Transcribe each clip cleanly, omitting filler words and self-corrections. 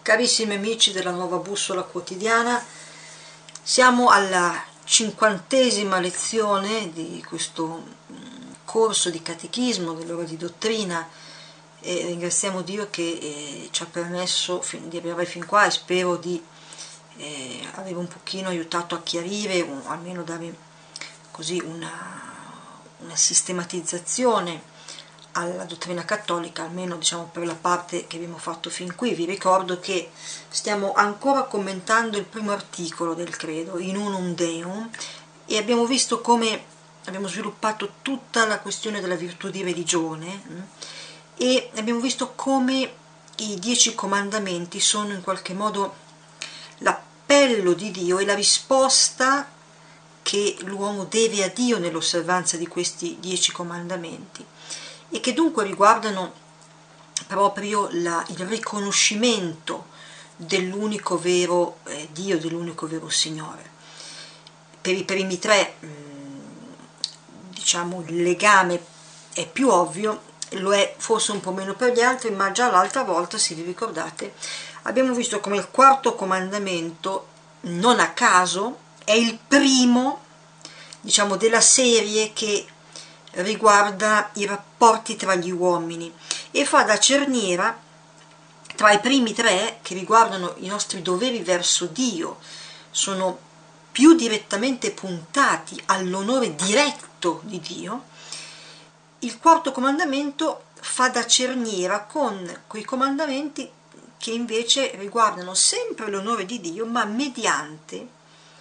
Carissimi amici della nuova bussola quotidiana, siamo alla 50ª lezione di questo corso di catechismo dell'ora di dottrina e ringraziamo Dio che ci ha permesso di arrivare fin qua e spero di aver un pochino aiutato a chiarire o almeno dare così una sistematizzazione alla dottrina cattolica, almeno diciamo per la parte che abbiamo fatto fin qui. Vi ricordo che stiamo ancora commentando il primo articolo del credo, In Unum Deum, e abbiamo visto come abbiamo sviluppato tutta la questione della virtù di religione e abbiamo visto come i 10 comandamenti sono in qualche modo l'appello di Dio e la risposta che l'uomo deve a Dio nell'osservanza di questi 10 comandamenti, e che dunque riguardano proprio il riconoscimento dell'unico vero Dio, dell'unico vero Signore. Per i primi 3 diciamo il legame è più ovvio, lo è forse un po' meno per gli altri, ma già l'altra volta, se vi ricordate, abbiamo visto come il 4º comandamento, non a caso, è il primo, diciamo, della serie che riguarda i rapporti tra gli uomini e fa da cerniera tra i primi 3 che riguardano i nostri doveri verso Dio, sono più direttamente puntati all'onore diretto di Dio. Il 4º comandamento fa da cerniera con quei comandamenti che invece riguardano sempre l'onore di Dio, ma mediante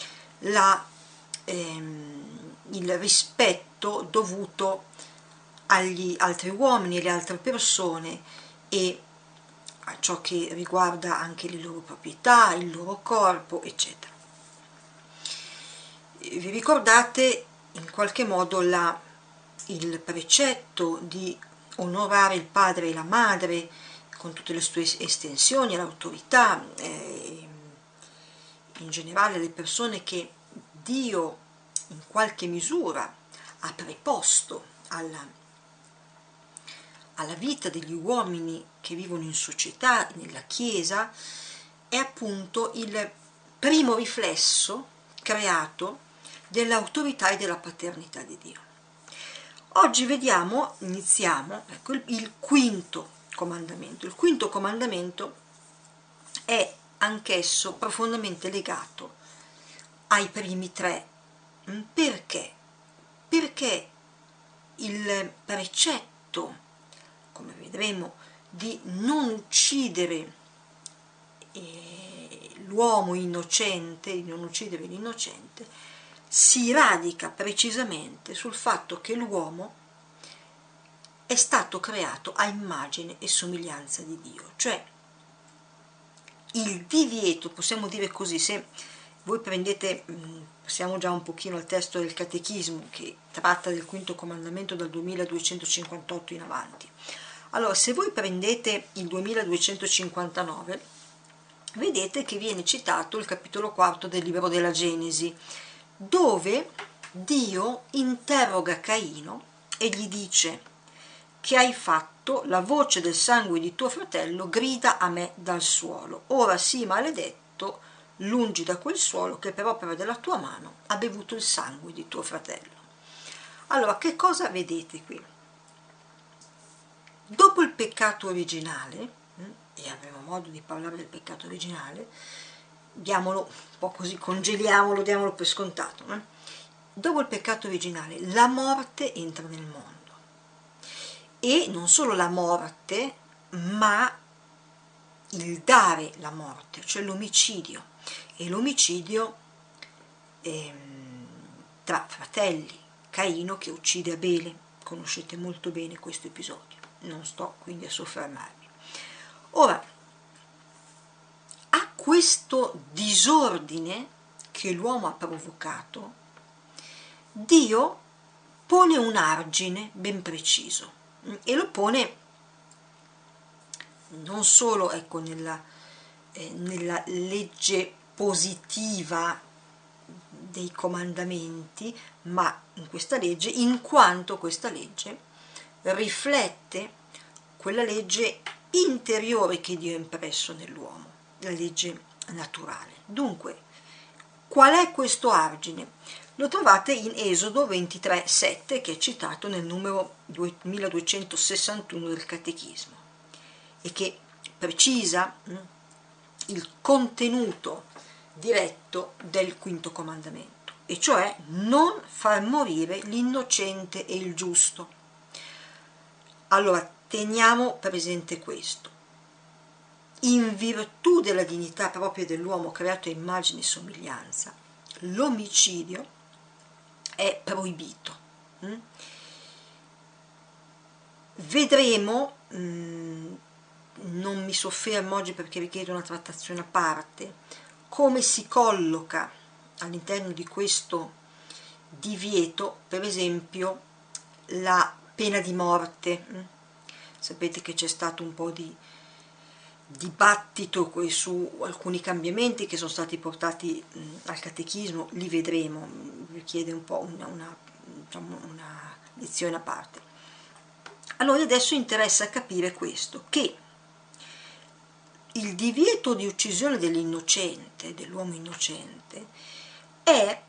il rispetto dovuto agli altri uomini, alle altre persone e a ciò che riguarda anche le loro proprietà, il loro corpo, eccetera. Vi ricordate in qualche modo il precetto di onorare il padre e la madre con tutte le sue estensioni, l'autorità, in generale le persone che Dio in qualche misura ha preposto alla vita degli uomini che vivono in società, nella Chiesa, è appunto il primo riflesso creato dell'autorità e della paternità di Dio. Oggi iniziamo ecco, il 5º comandamento. Il 5º comandamento è anch'esso profondamente legato ai primi 3. Perché? Perché il precetto, come vedremo, di non uccidere l'uomo innocente, di non uccidere l'innocente, si radica precisamente sul fatto che l'uomo è stato creato a immagine e somiglianza di Dio, cioè il divieto, possiamo dire così, se voi prendete, passiamo già un pochino al testo del catechismo che tratta del 5º comandamento dal 2258 in avanti. Allora, se voi prendete il 2259, vedete che viene citato il capitolo 4 del libro della Genesi, dove Dio interroga Caino e gli dice: che hai fatto? La voce del sangue di tuo fratello grida a me dal suolo. Ora sii maledetto lungi da quel suolo che per opera della tua mano ha bevuto il sangue di tuo fratello. Allora, che cosa vedete qui? Dopo il peccato originale, e avremo modo di parlare del peccato originale, diamolo un po' così, congeliamolo, diamolo per scontato. Dopo il peccato originale, la morte entra nel mondo. E non solo la morte, ma il dare la morte, cioè l'omicidio. E l'omicidio tra fratelli, Caino che uccide Abele. Conoscete molto bene questo episodio, non sto quindi a soffermarmi. Ora, a questo disordine che l'uomo ha provocato, Dio pone un argine ben preciso, e lo pone non solo ecco, nella legge positiva dei comandamenti, ma in questa legge, in quanto questa legge riflette quella legge interiore che Dio ha impresso nell'uomo. la legge naturale. Dunque, qual è questo argine? Lo trovate in Esodo 23,7, che è citato nel numero 2261 del Catechismo, e che precisa il contenuto diretto del quinto comandamento, e cioè non far morire l'innocente e il giusto. Allora, teniamo presente questo. In virtù della dignità propria dell'uomo creato a immagine e somiglianza, l'omicidio è proibito. Vedremo, non mi soffermo oggi perché richiede una trattazione a parte, come si colloca all'interno di questo divieto, per esempio, la pena di morte. Sapete che c'è stato un po' di dibattito su alcuni cambiamenti che sono stati portati al catechismo, li vedremo, richiede un po' una lezione a parte. Allora adesso interessa capire questo, che il divieto di uccisione dell'innocente, dell'uomo innocente, è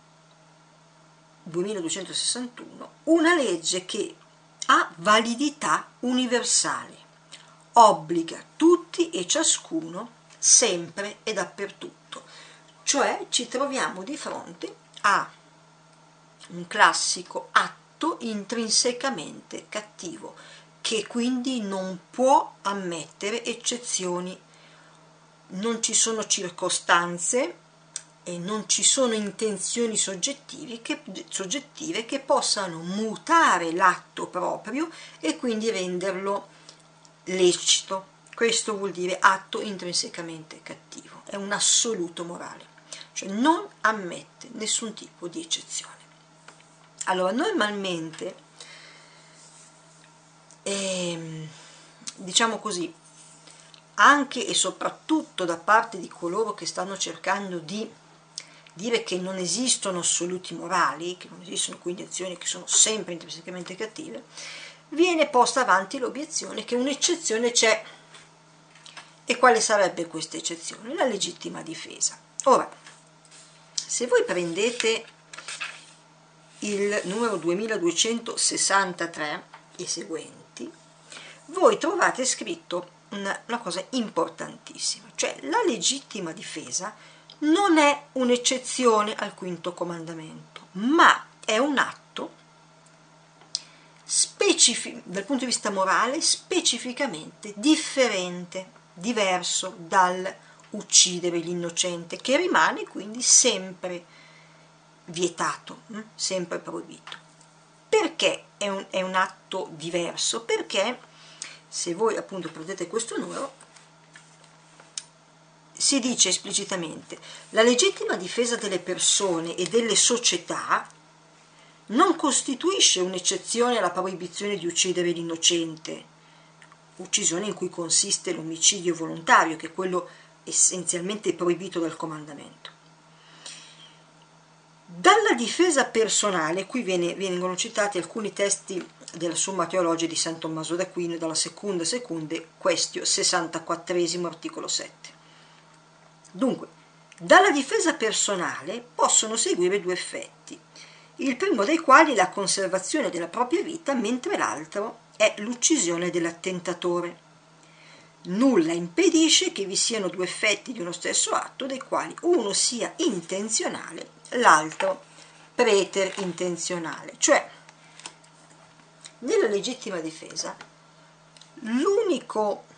2261 una legge che ha validità universale, obbliga tutti e ciascuno sempre e dappertutto, cioè ci troviamo di fronte a un classico atto intrinsecamente cattivo, che quindi non può ammettere eccezioni. Non ci sono circostanze e non ci sono intenzioni soggettive che possano mutare l'atto proprio e quindi renderlo lecito. Questo vuol dire atto intrinsecamente cattivo, è un assoluto morale, cioè non ammette nessun tipo di eccezione. Allora, normalmente, diciamo così, anche e soprattutto da parte di coloro che stanno cercando di dire che non esistono assoluti morali, che non esistono quindi azioni che sono sempre intrinsecamente cattive, viene posta avanti l'obiezione che un'eccezione c'è. E quale sarebbe questa eccezione? La legittima difesa. Ora, se voi prendete il numero 2263 e seguenti, voi trovate scritto una cosa importantissima, cioè la legittima difesa non è un'eccezione al quinto comandamento, ma è un atto dal punto di vista morale specificamente differente, diverso dal uccidere l'innocente, che rimane quindi sempre vietato, sempre proibito. Perché è un atto diverso? Perché se voi appunto prendete questo numero, si dice esplicitamente: la legittima difesa delle persone e delle società non costituisce un'eccezione alla proibizione di uccidere l'innocente, uccisione in cui consiste l'omicidio volontario, che è quello essenzialmente proibito dal comandamento. Dalla difesa personale, qui vengono citati alcuni testi della Summa Teologia di San Tommaso d'Aquino, dalla Secunda Quaestio 64 articolo 7. Dunque, dalla difesa personale possono seguire due effetti, il primo dei quali è la conservazione della propria vita, mentre l'altro è l'uccisione dell'attentatore. Nulla impedisce che vi siano due effetti di uno stesso atto, dei quali uno sia intenzionale, l'altro preterintenzionale. Cioè, nella legittima difesa, l'unico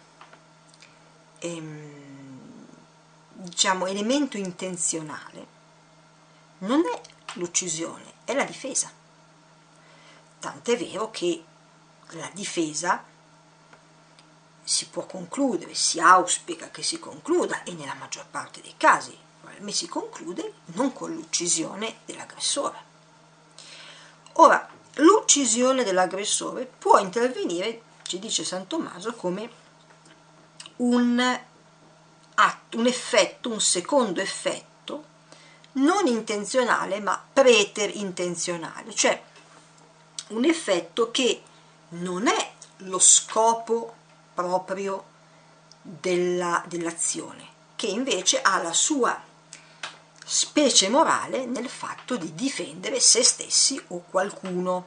elemento intenzionale non è l'uccisione, è la difesa. Tant'è vero che la difesa si può concludere, si auspica che si concluda, e nella maggior parte dei casi si conclude non con l'uccisione dell'aggressore. Ora, l'uccisione dell'aggressore può intervenire, ci dice San Tommaso, come un effetto, un secondo effetto non intenzionale ma preterintenzionale, cioè un effetto che non è lo scopo proprio dell'azione, che invece ha la sua specie morale nel fatto di difendere se stessi o qualcuno.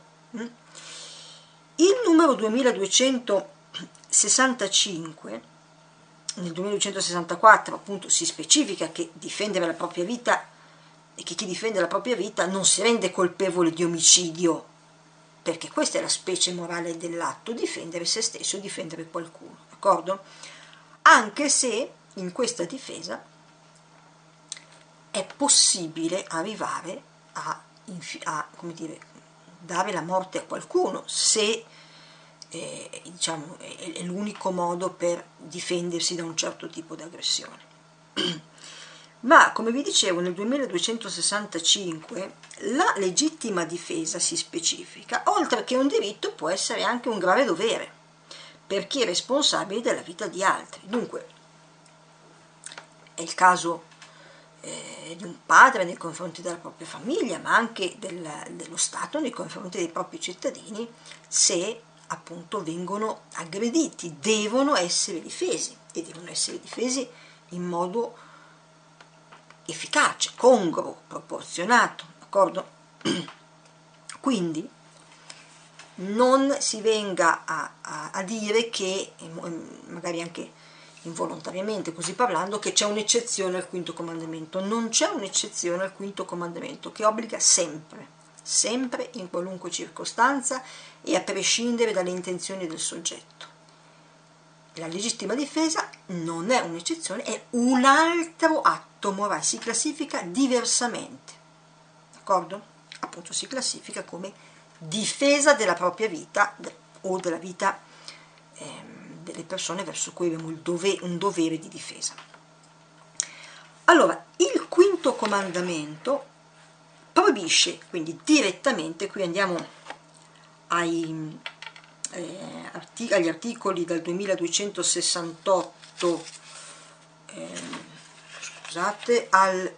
Il numero 2265, nel 2264 appunto si specifica che difendere la propria vita e che chi difende la propria vita non si rende colpevole di omicidio, perché questa è la specie morale dell'atto, difendere se stesso o difendere qualcuno, d'accordo? Anche se in questa difesa è possibile arrivare come dire, dare la morte a qualcuno se diciamo, è l'unico modo per difendersi da un certo tipo di aggressione. Ma come vi dicevo, nel 2265 la legittima difesa si specifica, oltre che un diritto può essere anche un grave dovere per chi è responsabile della vita di altri. Dunque è il caso di un padre nei confronti della propria famiglia, ma anche dello Stato nei confronti dei propri cittadini, se appunto vengono aggrediti, devono essere difesi, e devono essere difesi in modo efficace, congruo, proporzionato, d'accordo? Quindi non si venga a dire che, magari anche involontariamente così parlando, che c'è un'eccezione al quinto comandamento. Non c'è un'eccezione al quinto comandamento, che obbliga sempre, sempre, in qualunque circostanza e a prescindere dalle intenzioni del soggetto. La legittima difesa non è un'eccezione, è un altro atto morale, si classifica diversamente, d'accordo? Appunto si classifica come difesa della propria vita o della vita delle persone verso cui abbiamo un dovere di difesa. Allora, il quinto comandamento proibisce, quindi direttamente, qui andiamo agli articoli dal 2268 scusate, al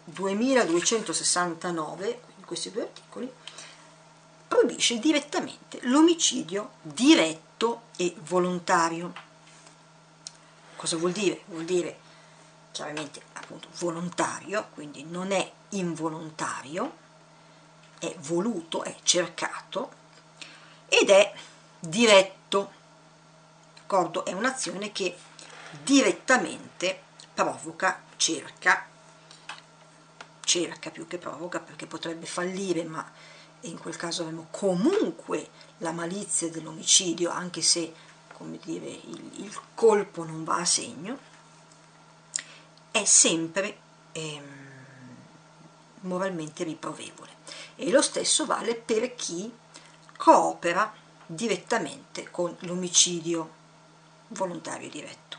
2269, quindi questi due articoli, proibisce direttamente l'omicidio diretto e volontario. Cosa vuol dire? Vuol dire chiaramente appunto volontario, quindi non è involontario, è voluto, è cercato ed è diretto, d'accordo? È un'azione che direttamente provoca, cerca più che provoca, perché potrebbe fallire, ma in quel caso avremo comunque la malizia dell'omicidio, anche se, come dire, il colpo non va a segno, è sempre moralmente riprovevole. E lo stesso vale per chi coopera direttamente con l'omicidio volontario diretto.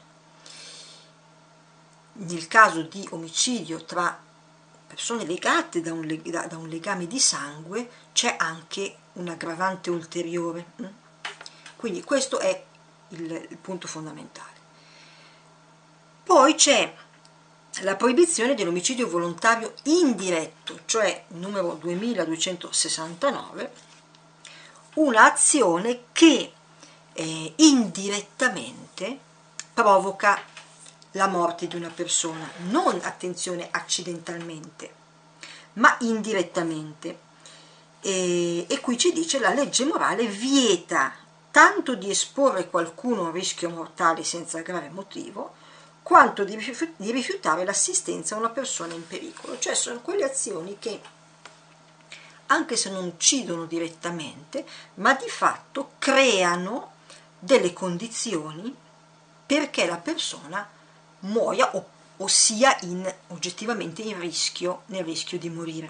Nel caso di omicidio tra persone legate da un legame di sangue c'è anche un aggravante ulteriore. Quindi questo è il punto fondamentale. Poi c'è la proibizione dell'omicidio volontario indiretto, cioè numero 2269, un'azione che indirettamente provoca la morte di una persona, non, attenzione, accidentalmente, ma indirettamente. E qui ci dice: la legge morale vieta tanto di esporre qualcuno a un rischio mortale senza grave motivo, quanto di rifiutare l'assistenza a una persona in pericolo. Cioè sono quelle azioni che, anche se non uccidono direttamente, ma di fatto creano delle condizioni perché la persona muoia o sia oggettivamente nel rischio di morire.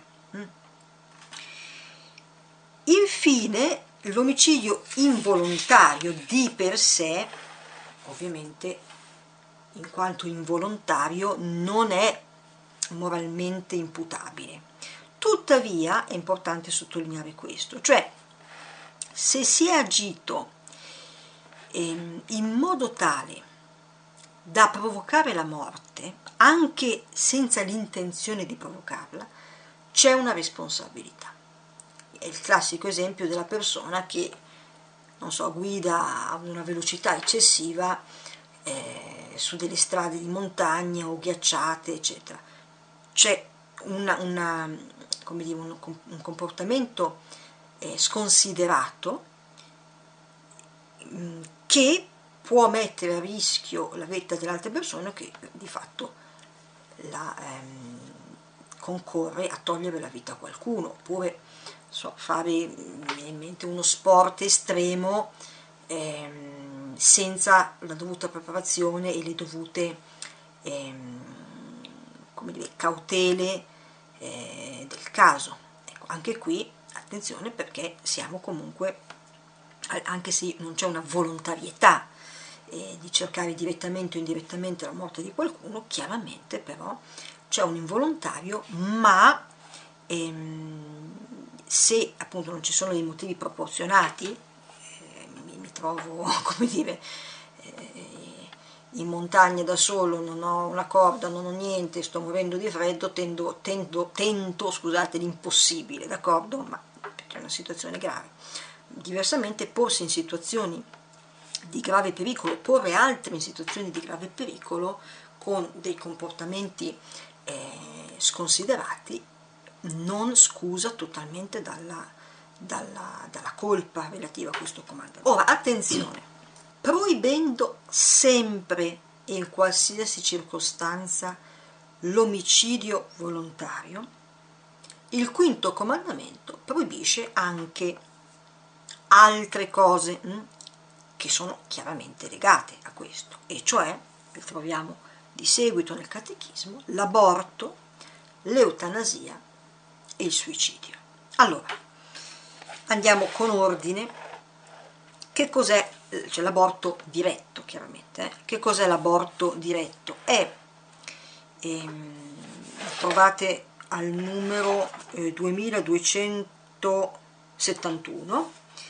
Infine, l'omicidio involontario di per sé, ovviamente in quanto involontario, non è moralmente imputabile. Tuttavia è importante sottolineare questo, cioè se si è agito in modo tale da provocare la morte, anche senza l'intenzione di provocarla, c'è una responsabilità. È il classico esempio della persona che, non so, guida a una velocità eccessiva su delle strade di montagna o ghiacciate, eccetera. C'è come dire, un comportamento sconsiderato che può mettere a rischio la vita delle altre persone, che di fatto concorre a togliere la vita a qualcuno, oppure fare in mente uno sport estremo senza la dovuta preparazione e le dovute come dire, cautele del caso. Ecco, anche qui attenzione, perché siamo comunque, anche se non c'è una volontarietà di cercare direttamente o indirettamente la morte di qualcuno, chiaramente però c'è un involontario, ma se appunto non ci sono dei motivi proporzionati, mi trovo, come dire, in montagna da solo, non ho una corda, non ho niente, sto morendo di freddo, tento, scusate, l'impossibile, d'accordo? Ma perché è una situazione grave. Diversamente, porsi in situazioni di grave pericolo, porre altri in situazioni di grave pericolo con dei comportamenti sconsiderati, non scusa totalmente dalla colpa relativa a questo comando. Ora, attenzione, proibendo sempre e in qualsiasi circostanza l'omicidio volontario, il quinto comandamento proibisce anche altre cose che sono chiaramente legate a questo, e cioè, che troviamo di seguito nel catechismo, l'aborto, l'eutanasia e il suicidio. Allora, andiamo con ordine. Che cos'è, cioè, l'aborto diretto, chiaramente? Che cos'è l'aborto diretto? Trovate al numero 2271,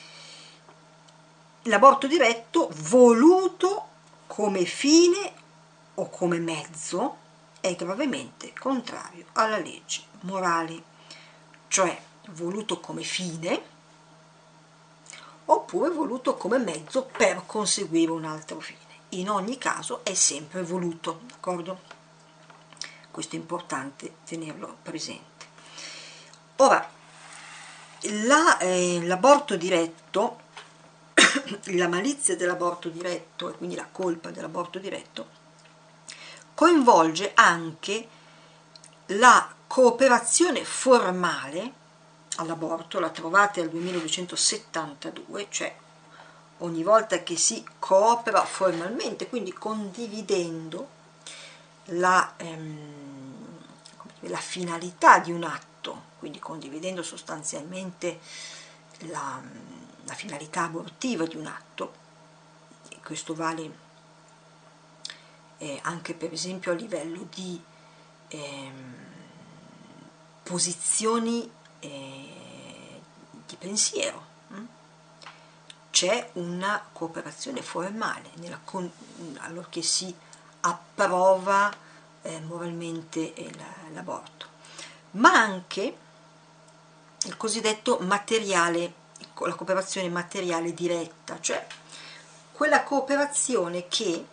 l'aborto diretto voluto come fine o come mezzo è gravemente contrario alla legge morale, cioè voluto come fine oppure voluto come mezzo per conseguire un altro fine. In ogni caso è sempre voluto, d'accordo? Questo è importante tenerlo presente. Ora, l'aborto diretto, la malizia dell'aborto diretto e quindi la colpa dell'aborto diretto, coinvolge anche la cooperazione formale all'aborto, la trovate al 2272, cioè ogni volta che si coopera formalmente, quindi condividendo la finalità di un atto, quindi condividendo sostanzialmente la finalità abortiva di un atto, e questo vale anche per esempio a livello di posizioni di pensiero. C'è una cooperazione formale allorché si approva moralmente l'aborto, ma anche il cosiddetto materiale, la cooperazione materiale diretta, cioè quella cooperazione che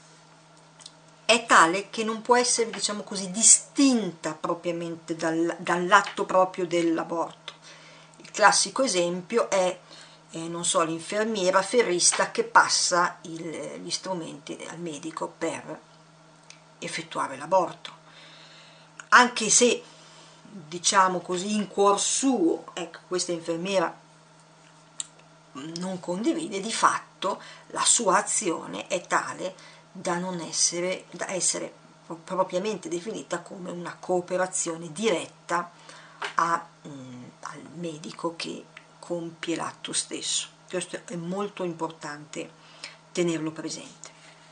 è tale che non può essere, diciamo così, distinta propriamente dall'atto proprio dell'aborto. Il classico esempio è non so, l'infermiera ferrista che passa gli strumenti al medico per effettuare l'aborto, anche se, diciamo così, in cuor suo, ecco, questa infermiera non condivide, di fatto la sua azione è tale da essere propriamente definita come una cooperazione diretta al medico che compie l'atto stesso. Questo è molto importante tenerlo presente.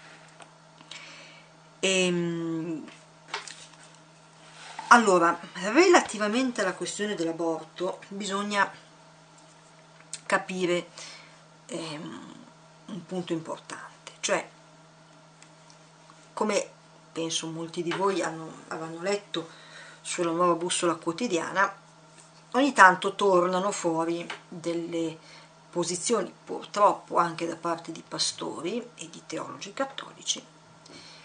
Allora, relativamente alla questione dell'aborto bisogna capire un punto importante, cioè, come penso molti di voi avranno letto sulla Nuova Bussola Quotidiana, ogni tanto tornano fuori delle posizioni, purtroppo anche da parte di pastori e di teologi cattolici,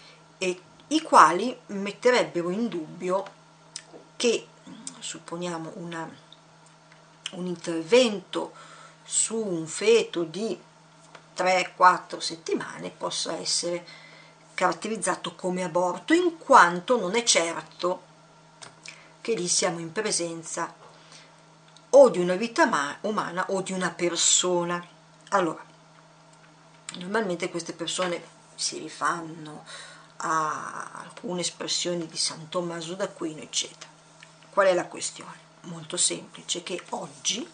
e i quali metterebbero in dubbio che, supponiamo, un intervento su un feto di 3-4 settimane possa essere caratterizzato come aborto, in quanto non è certo che lì siamo in presenza o di una vita umana o di una persona. Allora, normalmente queste persone si rifanno a alcune espressioni di San Tommaso d'Aquino, eccetera. Qual è la questione? Molto semplice, che oggi,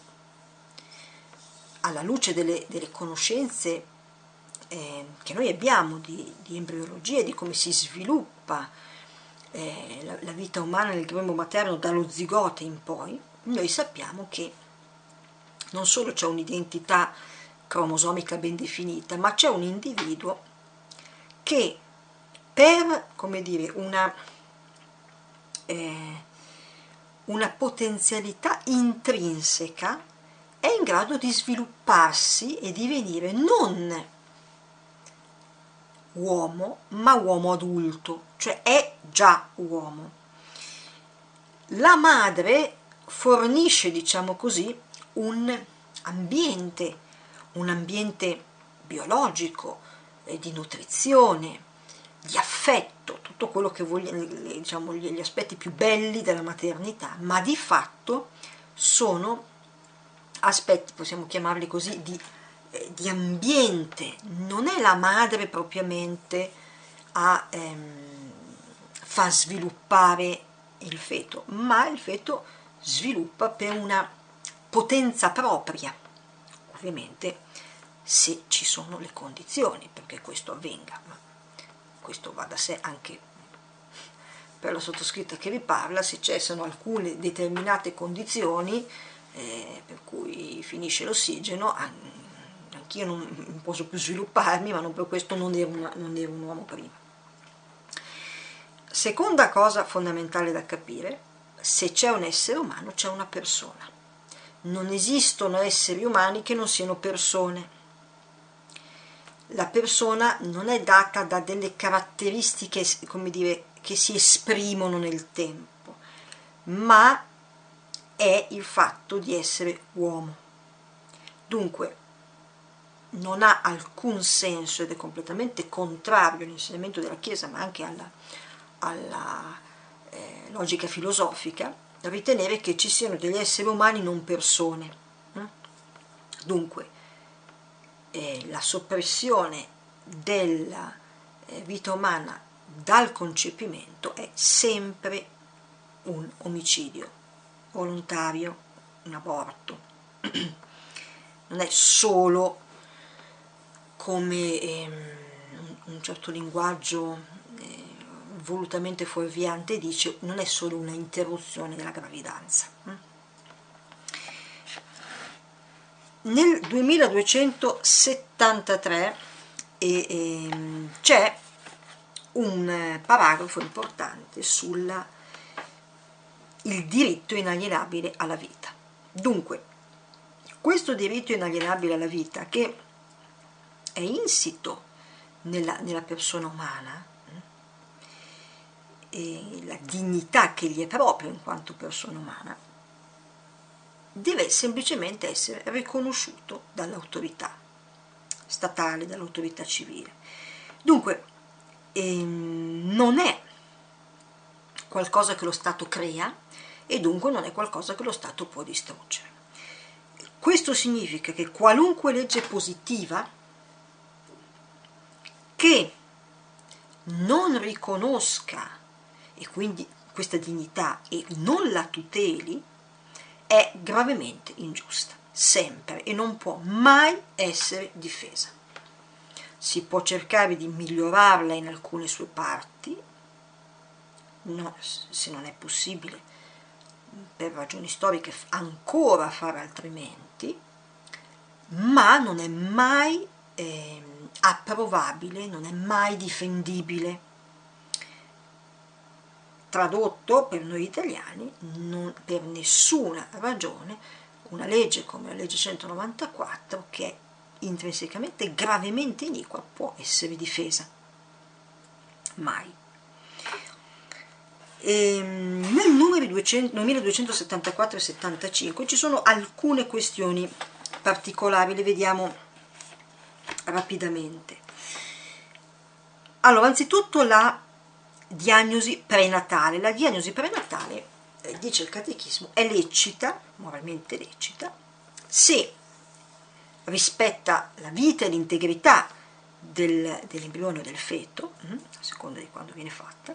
alla luce delle conoscenze che noi abbiamo di embriologia, di come si sviluppa la vita umana nel grembo materno dallo zigote in poi, noi sappiamo che non solo c'è un'identità cromosomica ben definita, ma c'è un individuo che per, come dire, una potenzialità intrinseca è in grado di svilupparsi e divenire non uomo, ma uomo adulto, cioè è già uomo. La madre fornisce, diciamo così, un ambiente biologico, di nutrizione, di affetto, tutto quello che vogliamo, diciamo, gli aspetti più belli della maternità, ma di fatto sono aspetti, possiamo chiamarli così, di ambiente. Non è la madre propriamente a far sviluppare il feto, ma il feto sviluppa per una potenza propria, ovviamente se ci sono le condizioni perché questo avvenga, ma questo va da sé anche per la sottoscritta che vi parla. Se cessano alcune determinate condizioni per cui finisce l'ossigeno, anch'io non posso più svilupparmi, ma non per questo non ero un uomo prima. Seconda cosa fondamentale da capire: se c'è un essere umano c'è una persona. Non esistono esseri umani che non siano persone. La persona non è data da delle caratteristiche, come dire, che si esprimono nel tempo, ma è il fatto di essere uomo. Dunque non ha alcun senso ed è completamente contrario all'insegnamento della Chiesa, ma anche alla logica filosofica, ritenere che ci siano degli esseri umani non persone. Dunque la soppressione della vita umana dal concepimento è sempre un omicidio volontario, un aborto. Non è solo, come un certo linguaggio volutamente fuorviante dice, non è solo una interruzione della gravidanza. Nel 2273 c'è un paragrafo importante sul diritto inalienabile alla vita. Dunque, questo diritto inalienabile alla vita, che è insito nella persona umana, e la dignità che gli è propria in quanto persona umana, deve semplicemente essere riconosciuto dall'autorità statale, dall'autorità civile. Dunque non è qualcosa che lo Stato crea e dunque non è qualcosa che lo Stato può distruggere. Questo significa che qualunque legge positiva che non riconosca e quindi questa dignità e non la tuteli è gravemente ingiusta, sempre, e non può mai essere difesa. Si può cercare di migliorarla in alcune sue parti, no, se non è possibile per ragioni storiche ancora fare altrimenti, ma non è mai approvabile, non è mai difendibile. Tradotto per noi italiani, non per nessuna ragione una legge come la legge 194, che è intrinsecamente gravemente iniqua, può essere difesa. mai. E nel numero 2274 e 75 ci sono alcune questioni particolari, le vediamo rapidamente. Allora, anzitutto la diagnosi prenatale. La diagnosi prenatale, dice il catechismo, è lecita, moralmente lecita, se rispetta la vita e l'integrità dell'embrione o del feto, a seconda di quando viene fatta,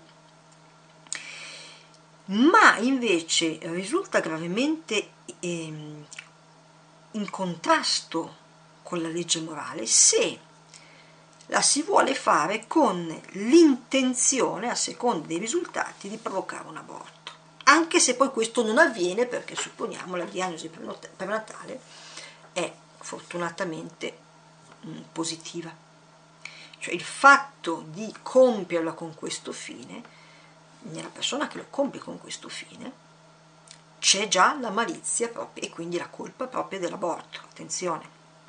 ma invece risulta gravemente in contrasto con la legge morale se la si vuole fare con l'intenzione, a seconda dei risultati, di provocare un aborto, anche se poi questo non avviene, perché supponiamo la diagnosi prenatale è fortunatamente positiva, cioè il fatto di compierla con questo fine, nella persona che lo compie con questo fine c'è già la malizia propria e quindi la colpa propria dell'aborto, attenzione.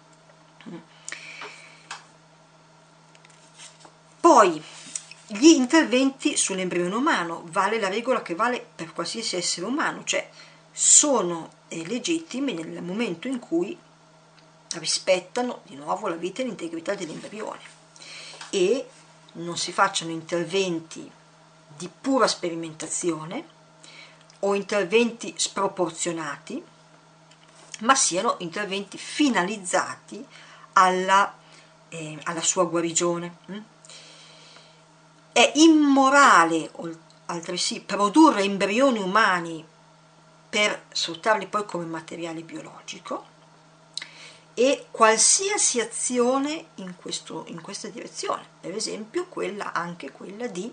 Poi gli interventi sull'embrione umano, vale la regola che vale per qualsiasi essere umano, cioè sono legittimi nel momento in cui rispettano di nuovo la vita e l'integrità dell'embrione e non si facciano interventi di pura sperimentazione o interventi sproporzionati, ma siano interventi finalizzati alla sua guarigione. È immorale altresì produrre embrioni umani per sfruttarli poi come materiale biologico, e qualsiasi azione in questa direzione, per esempio anche quella di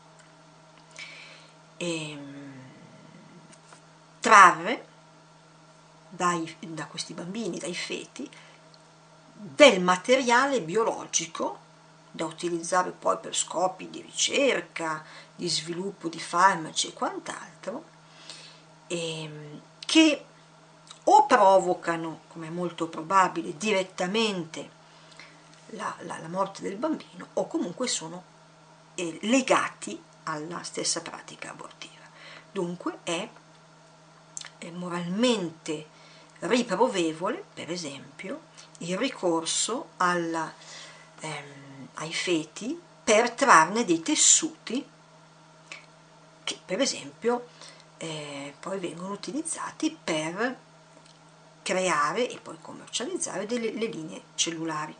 trarre da questi bambini, dai feti, del materiale biologico da utilizzare poi per scopi di ricerca, di sviluppo di farmaci e quant'altro, che o provocano, come è molto probabile, direttamente la morte del bambino, o comunque sono legati alla stessa pratica abortiva. Dunque è moralmente riprovevole, per esempio, il ricorso ai feti per trarne dei tessuti che, per esempio, poi vengono utilizzati per creare e poi commercializzare le linee cellulari.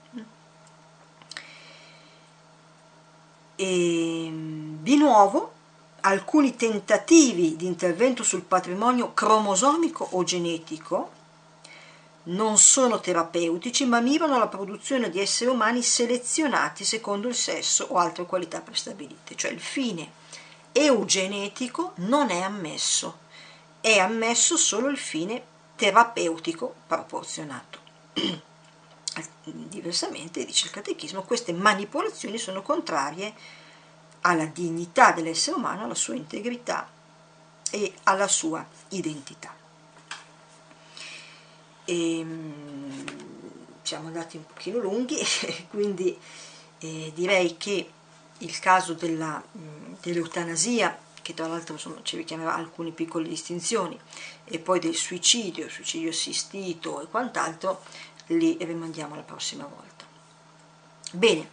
E di nuovo alcuni tentativi di intervento sul patrimonio cromosomico o genetico non sono terapeutici, ma mirano alla produzione di esseri umani selezionati secondo il sesso o altre qualità prestabilite, cioè il fine eugenetico non è ammesso, è ammesso solo il fine terapeutico proporzionato. Diversamente, dice il catechismo, queste manipolazioni sono contrarie alla dignità dell'essere umano, alla sua integrità e alla sua identità. Siamo andati un pochino lunghi, quindi direi che il caso dell'eutanasia, che tra l'altro ci richiamerà alcune piccole distinzioni, e poi del suicidio assistito e quant'altro, li rimandiamo alla prossima volta. Bene,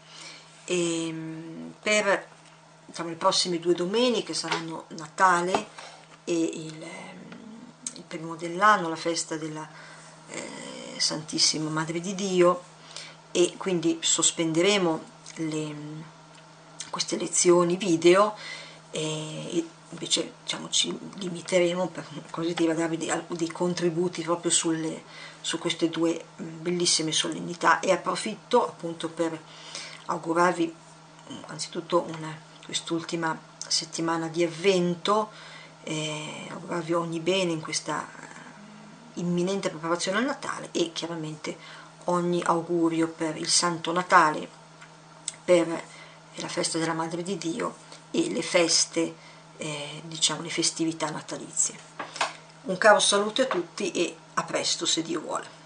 per le prossime 2 domeniche saranno Natale e il primo dell'anno, la festa della Santissima Madre di Dio, e quindi sospenderemo queste lezioni video e invece ci limiteremo, per così dire, a darvi dei contributi proprio su queste 2 bellissime solennità, e approfitto appunto per augurarvi anzitutto quest'ultima settimana di Avvento, augurarvi ogni bene in questa imminente preparazione al Natale, e chiaramente ogni augurio per il Santo Natale, per la festa della Madre di Dio e le feste, le festività natalizie. Un caro saluto a tutti e a presto, se Dio vuole.